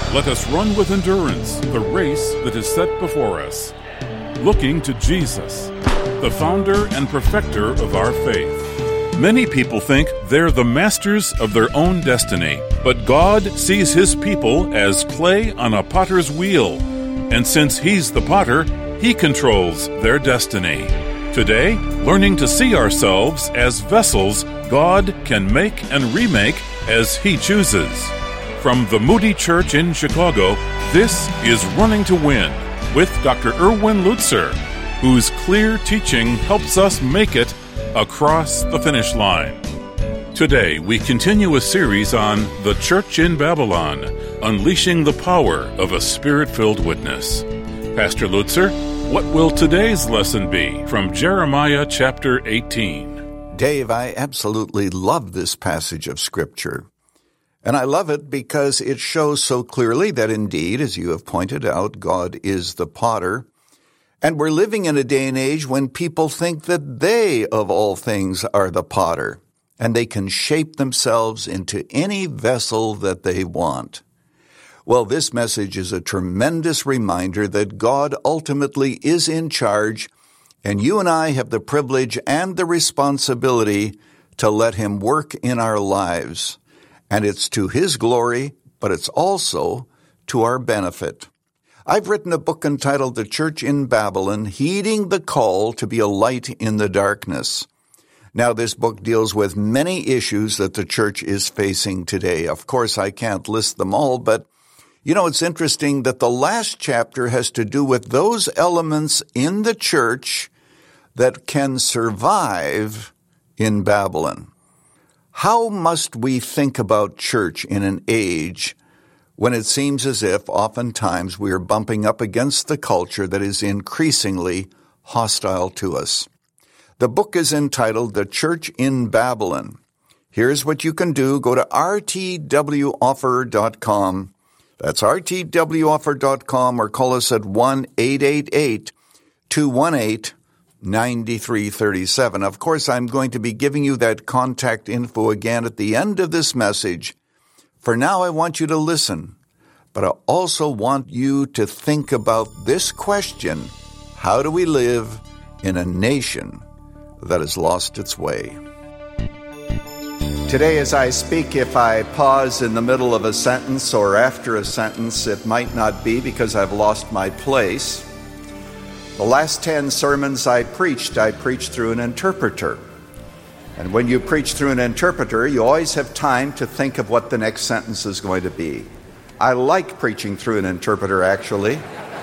Let us run with endurance the race that is set before us, looking to Jesus, the founder and perfecter of our faith. Many people think they're the masters of their own destiny, but God sees His people as clay on a potter's wheel, and since He's the potter, He controls their destiny. Today, learning to see ourselves as vessels God can make and remake as He chooses. From the Moody Church in Chicago, this is Running to Win with Dr. Erwin Lutzer, whose clear teaching helps us make it across the finish line. Today, we continue a series on the Church in Babylon, unleashing the power of a Spirit-filled witness. Pastor Lutzer, what will today's lesson be from Jeremiah chapter 18? Dave, I absolutely love this passage of Scripture. And I love it because it shows so clearly that indeed, as you have pointed out, God is the potter. And we're living in a day and age when people think that they, of all things, are the potter, and they can shape themselves into any vessel that they want. Well, this message is a tremendous reminder that God ultimately is in charge, and you and I have the privilege and the responsibility to let Him work in our lives. And it's to His glory, but it's also to our benefit. I've written a book entitled The Church in Babylon, Heeding the Call to be a Light in the Darkness. Now, this book deals with many issues that the church is facing today. Of course, I can't list them all, but it's interesting that the last chapter has to do with those elements in the church that can survive in Babylon. How must we think about church in an age when it seems as if oftentimes we are bumping up against the culture that is increasingly hostile to us? The book is entitled The Church in Babylon. Here's what you can do. Go to rtwoffer.com. That's rtwoffer.com, or call us at 1-888-218-9337. Of course, I'm going to be giving you that contact info again at the end of this message. For now, I want you to listen, but I also want you to think about this question: how do we live in a nation that has lost its way? Today, as I speak, if I pause in the middle of a sentence or after a sentence, it might not be because I've lost my place. The last 10 sermons I preached through an interpreter. And when you preach through an interpreter, you always have time to think of what the next sentence is going to be. I like preaching through an interpreter, actually.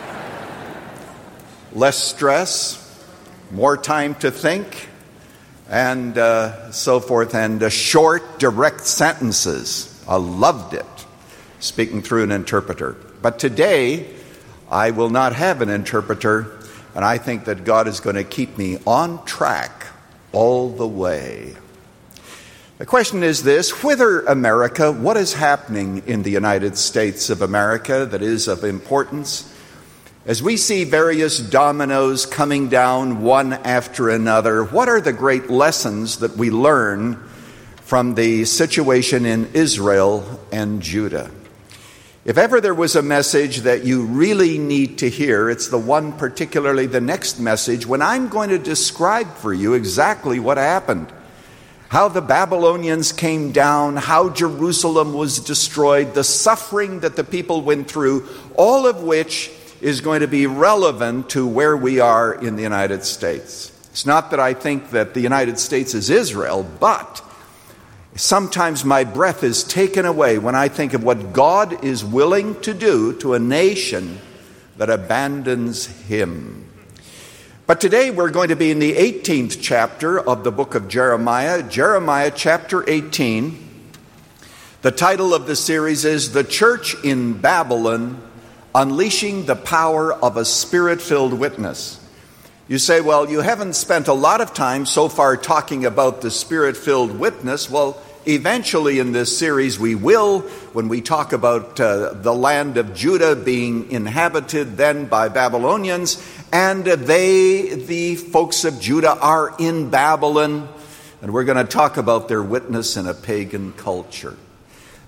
Less stress, more time to think, and so forth, and short, direct sentences. I loved it, speaking through an interpreter. But today, I will not have an interpreter, and I think that God is going to keep me on track all the way. The question is this: whither, America? What is happening in the United States of America that is of importance? As we see various dominoes coming down one after another, what are the great lessons that we learn from the situation in Israel and Judah? If ever there was a message that you really need to hear, it's the one, particularly the next message, when I'm going to describe for you exactly what happened. How the Babylonians came down, how Jerusalem was destroyed, the suffering that the people went through, all of which is going to be relevant to where we are in the United States. It's not that I think that the United States is Israel, but sometimes my breath is taken away when I think of what God is willing to do to a nation that abandons Him. But today we're going to be in the 18th chapter of the book of Jeremiah, Jeremiah chapter 18. The title of the series is The Church in Babylon, Unleashing the Power of a Spirit-Filled Witness. You say, well, you haven't spent a lot of time so far talking about the Spirit-Filled Witness. Well, eventually in this series we will, when we talk about the land of Judah being inhabited then by Babylonians, and the folks of Judah, are in Babylon, and we're going to talk about their witness in a pagan culture.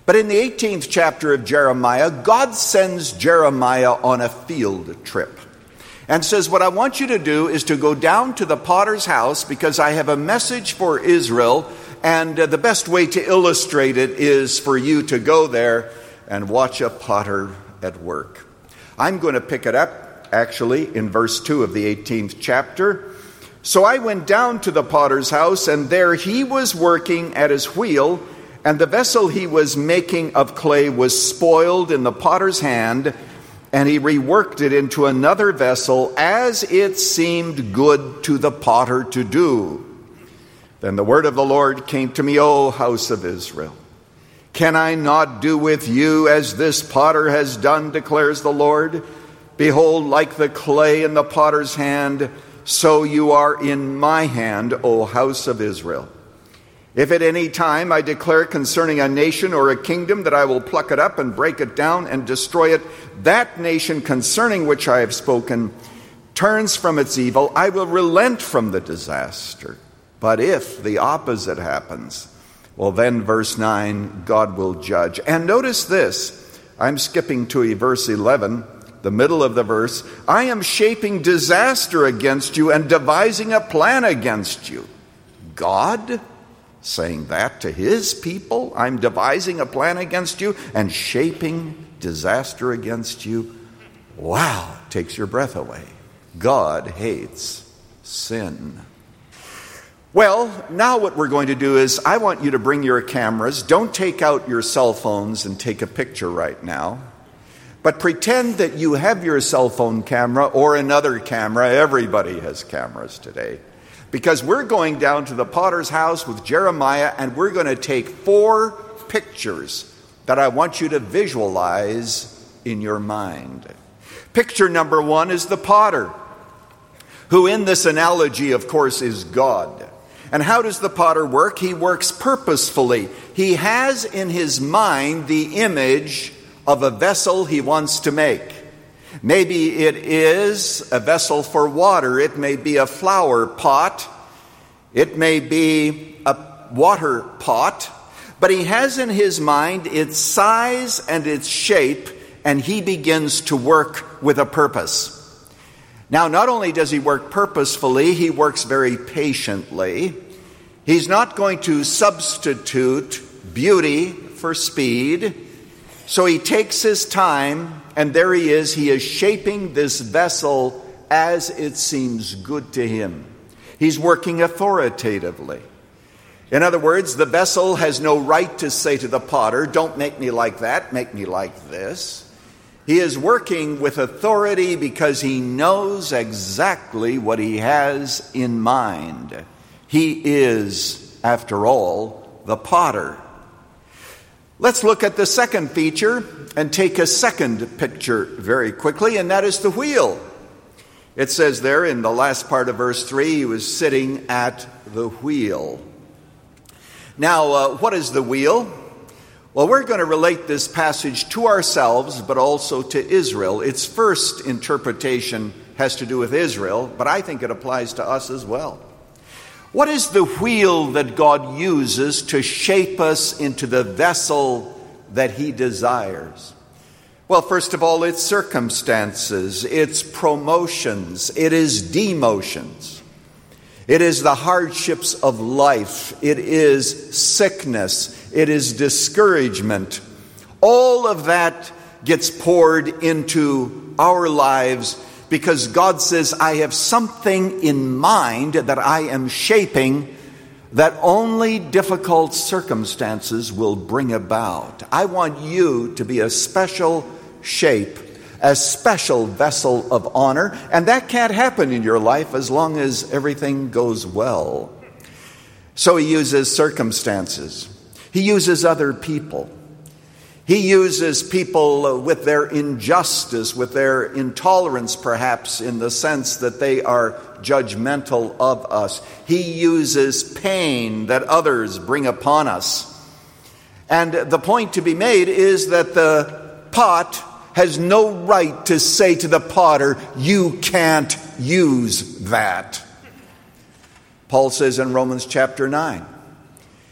But in the 18th chapter of Jeremiah, God sends Jeremiah on a field trip and says, what I want you to do is to go down to the potter's house because I have a message for Israel, and the best way to illustrate it is for you to go there and watch a potter at work. I'm going to pick it up, actually, in verse 2 of the 18th chapter. So I went down to the potter's house, and there he was working at his wheel, and the vessel he was making of clay was spoiled in the potter's hand, and he reworked it into another vessel as it seemed good to the potter to do. Then the word of the Lord came to me, O house of Israel. Can I not do with you as this potter has done, declares the Lord? Behold, like the clay in the potter's hand, so you are in my hand, O house of Israel. If at any time I declare concerning a nation or a kingdom that I will pluck it up and break it down and destroy it, that nation concerning which I have spoken turns from its evil, I will relent from the disaster. But if the opposite happens, well then, verse 9, God will judge. And notice this, I'm skipping to verse 11, the middle of the verse. I am shaping disaster against you and devising a plan against you. God saying that to his people? I'm devising a plan against you and shaping disaster against you. Wow, takes your breath away. God hates sin. Well, now what we're going to do is I want you to bring your cameras. Don't take out your cell phones and take a picture right now. But pretend that you have your cell phone camera or another camera. Everybody has cameras today. Because we're going down to the potter's house with Jeremiah, and we're going to take 4 pictures that I want you to visualize in your mind. Picture number 1 is the potter, who in this analogy, of course, is God. And how does the potter work? He works purposefully. He has in his mind the image of a vessel he wants to make. Maybe it is a vessel for water. It may be a flower pot. It may be a water pot. But he has in his mind its size and its shape, and he begins to work with a purpose. Now, not only does he work purposefully, he works very patiently. He's not going to substitute beauty for speed. So he takes his time, and there he is shaping this vessel as it seems good to him. He's working authoritatively. In other words, the vessel has no right to say to the potter, don't make me like that, make me like this. He is working with authority because he knows exactly what he has in mind. He is, after all, the potter. Let's look at the second feature and take a second picture very quickly, and that is the wheel. It says there in the last part of verse 3, he was sitting at the wheel. Now, what is the wheel? Well, we're going to relate this passage to ourselves, but also to Israel. Its first interpretation has to do with Israel, but I think it applies to us as well. What is the wheel that God uses to shape us into the vessel that he desires? Well, first of all, it's circumstances, it's promotions, it is demotions. It is the hardships of life, it is sickness, it is discouragement. All of that gets poured into our lives because God says, I have something in mind that I am shaping that only difficult circumstances will bring about. I want you to be a special shape, a special vessel of honor, and that can't happen in your life as long as everything goes well. So he uses circumstances. He uses other people. He uses people with their injustice, with their intolerance, perhaps, in the sense that they are judgmental of us. He uses pain that others bring upon us. And the point to be made is that the pot has no right to say to the potter, you can't use that. Paul says in Romans chapter 9,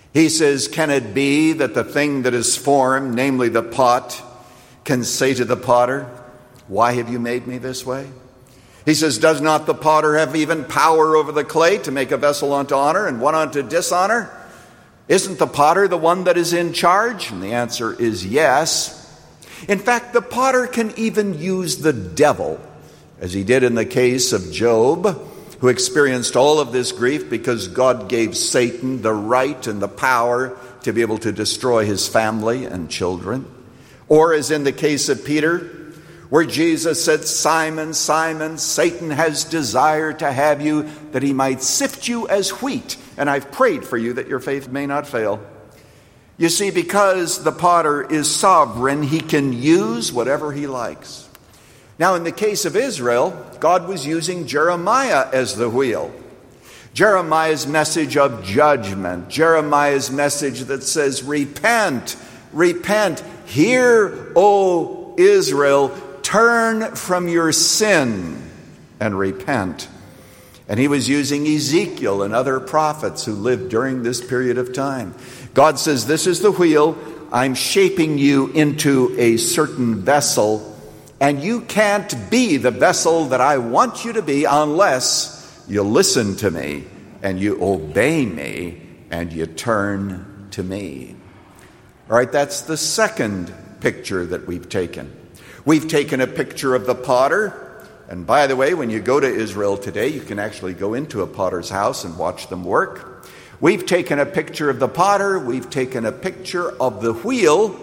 He says, can it be that the thing that is formed, namely the pot, can say to the potter, why have you made me this way? He says, does not the potter have even power over the clay to make a vessel unto honor and one unto dishonor? Isn't the potter the one that is in charge? And the answer is yes. In fact, the potter can even use the devil, as he did in the case of Job, who experienced all of this grief because God gave Satan the right and the power to be able to destroy his family and children. Or as in the case of Peter, where Jesus said, Simon, Simon, Satan has desired to have you that he might sift you as wheat, and I've prayed for you that your faith may not fail. You see, because the potter is sovereign, he can use whatever he likes. Now, in the case of Israel, God was using Jeremiah as the wheel. Jeremiah's message of judgment, Jeremiah's message that says, repent, repent, hear, O Israel, turn from your sin and repent. And he was using Ezekiel and other prophets who lived during this period of time. God says, this is the wheel. I'm shaping you into a certain vessel, and you can't be the vessel that I want you to be unless you listen to me and you obey me and you turn to me. All right, that's the second picture that we've taken. We've taken a picture of the potter. And by the way, when you go to Israel today, you can actually go into a potter's house and watch them work. We've taken a picture of the potter. We've taken a picture of the wheel.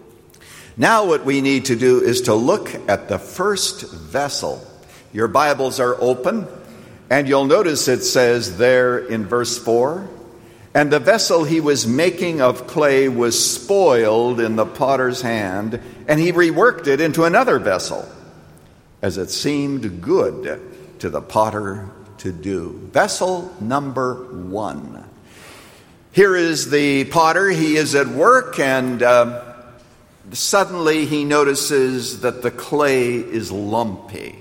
Now what we need to do is to look at the first vessel. Your Bibles are open, and you'll notice it says there in verse 4, and the vessel he was making of clay was spoiled in the potter's hand, and he reworked it into another vessel, as it seemed good to the potter to do. Vessel number 1. Here is the potter. He is at work, and suddenly he notices that the clay is lumpy.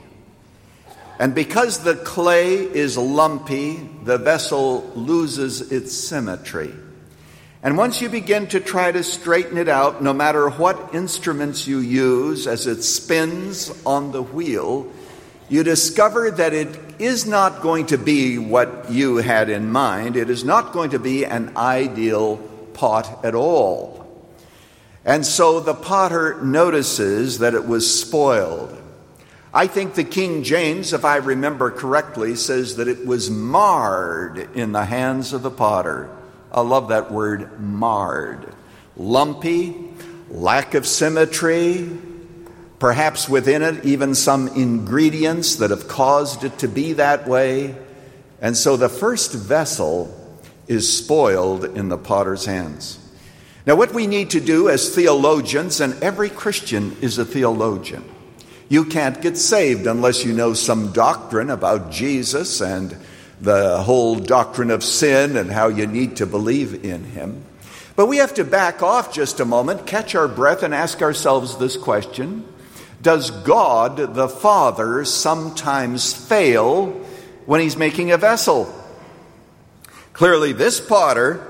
And because the clay is lumpy, the vessel loses its symmetry. And once you begin to try to straighten it out, no matter what instruments you use as it spins on the wheel, you discover that it is not going to be what you had in mind. It is not going to be an ideal pot at all. And so the potter notices that it was spoiled. I think the King James, if I remember correctly, says that it was marred in the hands of the potter. I love that word, marred. Lumpy, lack of symmetry, perhaps within it even some ingredients that have caused it to be that way. And so the first vessel is spoiled in the potter's hands. Now what we need to do as theologians, and every Christian is a theologian. You can't get saved unless you know some doctrine about Jesus and the whole doctrine of sin and how you need to believe in him. But we have to back off just a moment, catch our breath, and ask ourselves this question. Does God the Father sometimes fail when he's making a vessel? Clearly, this potter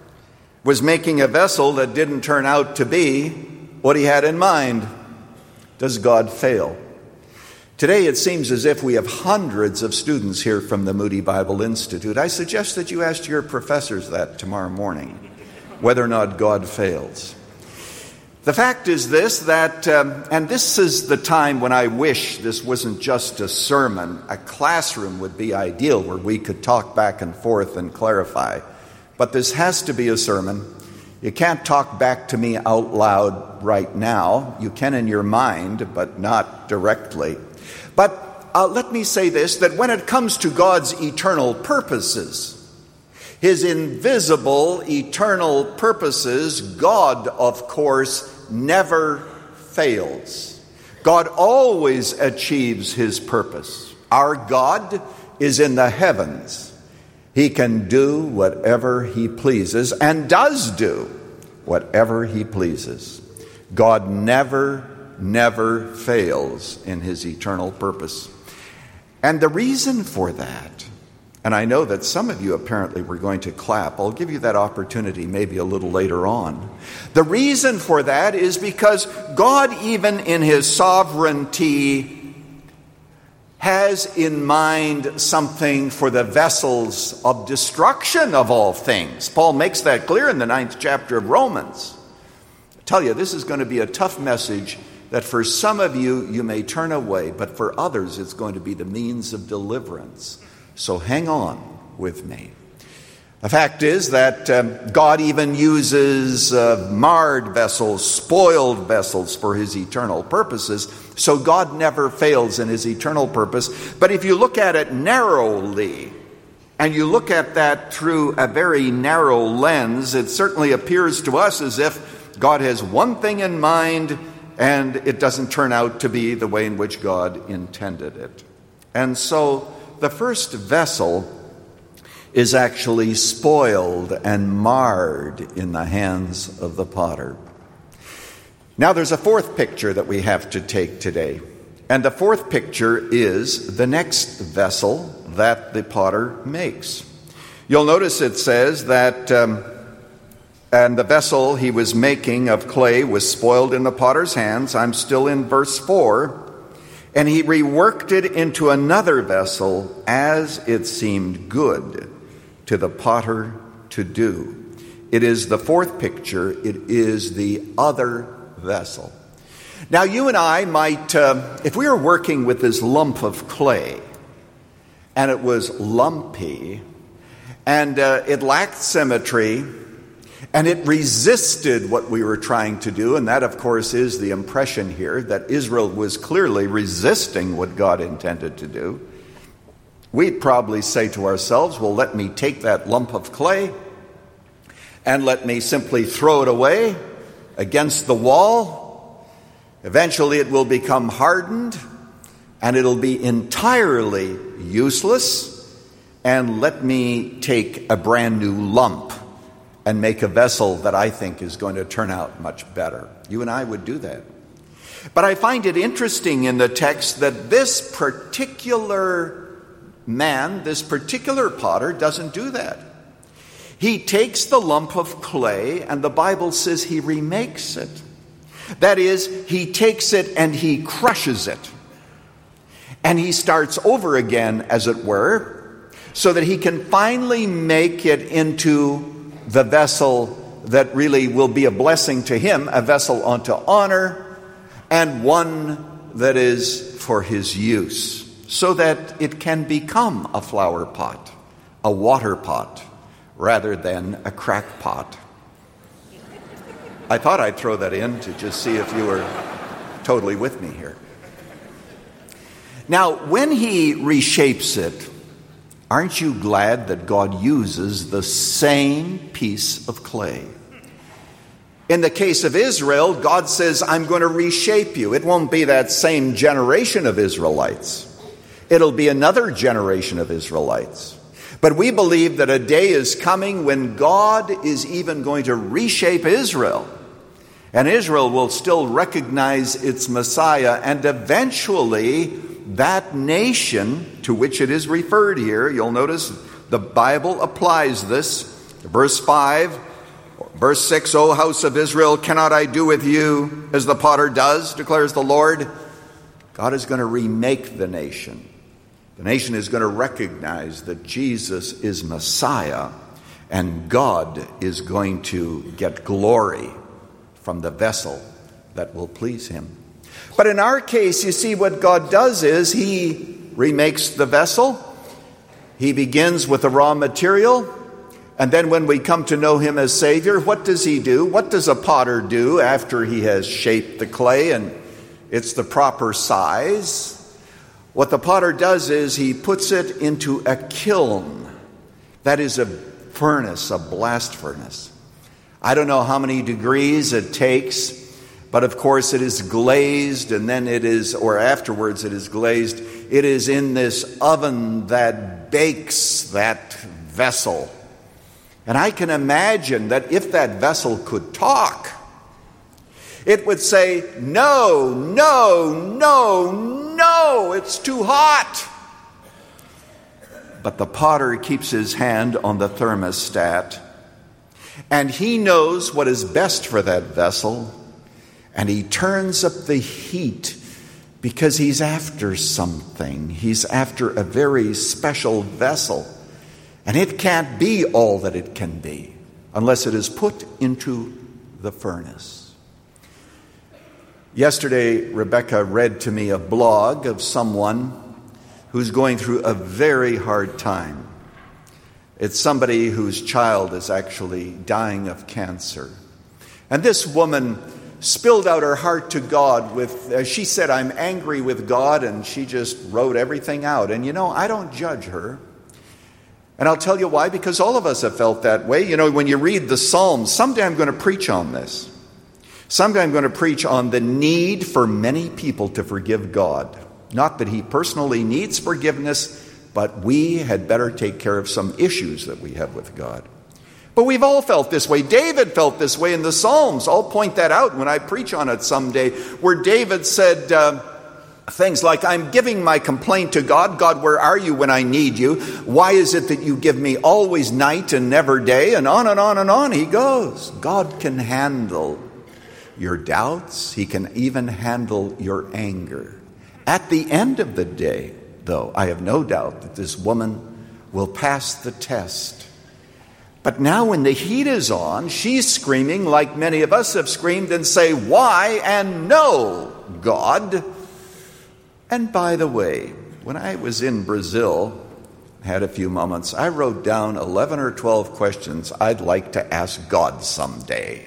was making a vessel that didn't turn out to be what he had in mind. Does God fail? Today it seems as if we have hundreds of students here from the Moody Bible Institute. I suggest that you ask your professors that tomorrow morning, whether or not God fails. The fact is this, that, and this is the time when I wish this wasn't just a sermon. A classroom would be ideal where we could talk back and forth and clarify. But this has to be a sermon. You can't talk back to me out loud right now. You can in your mind, but not directly. But let me say this, that when it comes to God's eternal purposes, his invisible eternal purposes, God, of course, never fails. God always achieves his purpose. Our God is in the heavens. He can do whatever he pleases and does do whatever he pleases. God never fails in his eternal purpose. And the reason for that, And I know that some of you apparently were going to clap. I'll give you that opportunity maybe a little later on. The reason for that is because God, even in his sovereignty, has in mind something for the vessels of destruction of all things. Paul makes that clear in the 9th chapter of Romans. I tell you, this is going to be a tough message that for some of you, you may turn away, but for others, it's going to be the means of deliverance. So hang on with me. The fact is that God even uses marred vessels, spoiled vessels for his eternal purposes. So God never fails in his eternal purpose. But if you look at it narrowly, and you look at that through a very narrow lens, it certainly appears to us as if God has one thing in mind, and it doesn't turn out to be the way in which God intended it. And so the first vessel is actually spoiled and marred in the hands of the potter. Now there's a fourth picture that we have to take today. And the fourth picture is the next vessel that the potter makes. You'll notice it says that, and the vessel he was making of clay was spoiled in the potter's hands. I'm still in verse 4. And he reworked it into another vessel as it seemed good to the potter to do. It is the fourth picture. It is the other vessel. Now you and I might, if we were working with this lump of clay, and it was lumpy, and it lacked symmetry, and it resisted what we were trying to do, and that, of course, is the impression here, that Israel was clearly resisting what God intended to do. We'd probably say to ourselves, well, let me take that lump of clay, and let me simply throw it away against the wall. Eventually it will become hardened, and it'll be entirely useless, and let me take a brand new lump and make a vessel that I think is going to turn out much better. You and I would do that. But I find it interesting in the text that this particular man, this particular potter, doesn't do that. He takes the lump of clay, and the Bible says he remakes it. That is, he takes it and he crushes it. And he starts over again, as it were, so that he can finally make it into the vessel that really will be a blessing to him, a vessel unto honor, and one that is for his use, so that it can become a flower pot, a water pot, rather than a crack pot. I thought I'd throw that in to just see if you were totally with me here. Now, when he reshapes it, aren't you glad that God uses the same piece of clay? In the case of Israel, God says, I'm going to reshape you. It won't be that same generation of Israelites. It'll be another generation of Israelites. But we believe that a day is coming when God is even going to reshape Israel. And Israel will still recognize its Messiah, and eventually that nation to which it is referred here, you'll notice the Bible applies this. Verse 5, verse 6, O house of Israel, cannot I do with you as the potter does, declares the Lord? God is going to remake the nation. The nation is going to recognize that Jesus is Messiah, and God is going to get glory from the vessel that will please him. But in our case, you see, what God does is he remakes the vessel. He begins with the raw material. And then when we come to know him as Savior, what does he do? What does a potter do after he has shaped the clay and it's the proper size? What the potter does is he puts it into a kiln. That is a furnace, a blast furnace. I don't know how many degrees it takes, but of course it is glazed, and then it is, or afterwards it is glazed. It is in this oven that bakes that vessel. And I can imagine that if that vessel could talk, it would say, no, no, no, no, it's too hot. but the potter keeps his hand on the thermostat, and he knows what is best for that vessel, and he turns up the heat because he's after something. He's after a very special vessel, and it can't be all that it can be unless it is put into the furnace. Yesterday, Rebecca read to me a blog of someone who's going through a very hard time. It's somebody whose child is actually dying of cancer. And this woman spilled out her heart to God with, she said, I'm angry with God, and she just wrote everything out. And I don't judge her. And I'll tell you why, because all of us have felt that way. When you read the Psalms, someday I'm going to preach on this. Someday I'm going to preach on the need for many people to forgive God. Not that he personally needs forgiveness, but we had better take care of some issues that we have with God. But we've all felt this way. David felt this way in the Psalms. I'll point that out when I preach on it someday, where David said things like, I'm giving my complaint to God. God, where are you when I need you? Why is it that you give me always night and never day? And on and on and on he goes. God can handle your doubts. He can even handle your anger. At the end of the day, though, I have no doubt that this woman will pass the test. But now when the heat is on, she's screaming like many of us have screamed and say, why and no, God. And by the way, when I was in Brazil, had a few moments, I wrote down 11 or 12 questions I'd like to ask God someday.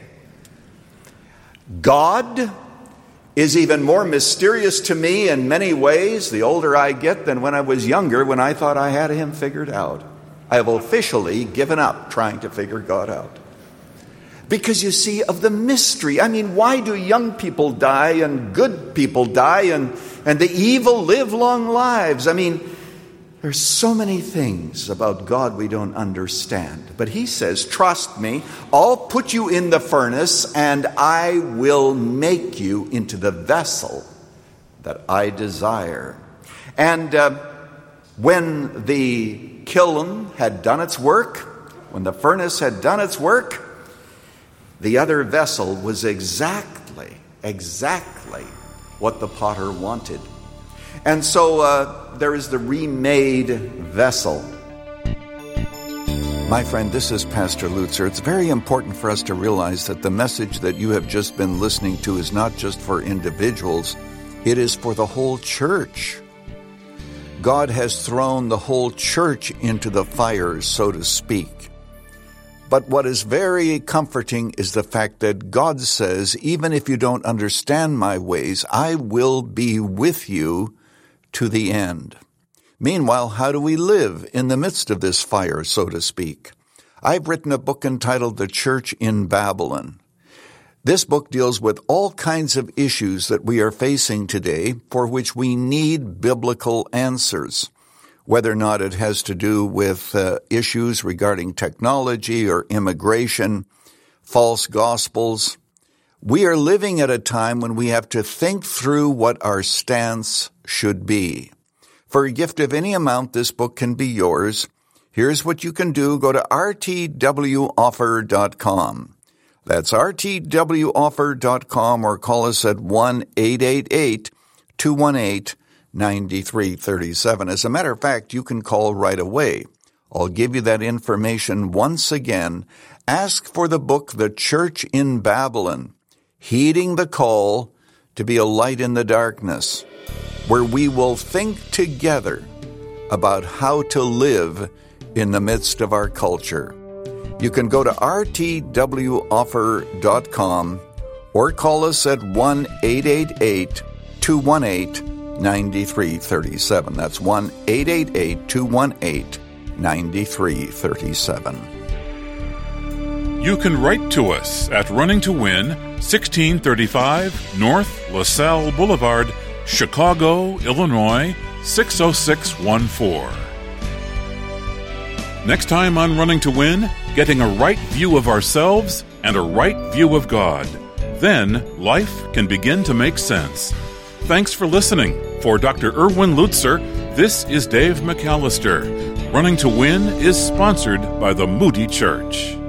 God is even more mysterious to me in many ways the older I get than when I was younger, when I thought I had him figured out. I have officially given up trying to figure God out. Because you see, of the mystery, why do young people die and good people die and the evil live long lives? There's so many things about God we don't understand. But he says, trust me, I'll put you in the furnace and I will make you into the vessel that I desire. And when the kiln had done its work, when the furnace had done its work, the other vessel was exactly what the potter wanted. And so there is the remade vessel. My friend, this is Pastor Lutzer. It's very important for us to realize that the message that you have just been listening to is not just for individuals, it is for the whole church. God has thrown the whole church into the fire, so to speak. But what is very comforting is the fact that God says, even if you don't understand my ways, I will be with you to the end. Meanwhile, how do we live in the midst of this fire, so to speak? I've written a book entitled The Church in Babylon. This book deals with all kinds of issues that we are facing today for which we need biblical answers, whether or not it has to do with issues regarding technology or immigration, false gospels. We are living at a time when we have to think through what our stance should be. For a gift of any amount, this book can be yours. Here's what you can do. Go to rtwoffer.com. That's rtwoffer.com, or call us at 1-888-218-9337. As a matter of fact, you can call right away. I'll give you that information once again. Ask for the book, The Church in Babylon, Heeding the Call to be a Light in the Darkness, where we will think together about how to live in the midst of our culture. You can go to rtwoffer.com or call us at 1-888-218-9337. That's 1-888-218-9337. You can write to us at Running to Win, 1635 North LaSalle Boulevard, Chicago, Illinois, 60614. Next time on Running to Win, getting a right view of ourselves and a right view of God. Then life can begin to make sense. Thanks for listening. For Dr. Erwin Lutzer, this is Dave McAllister. Running to Win is sponsored by the Moody Church.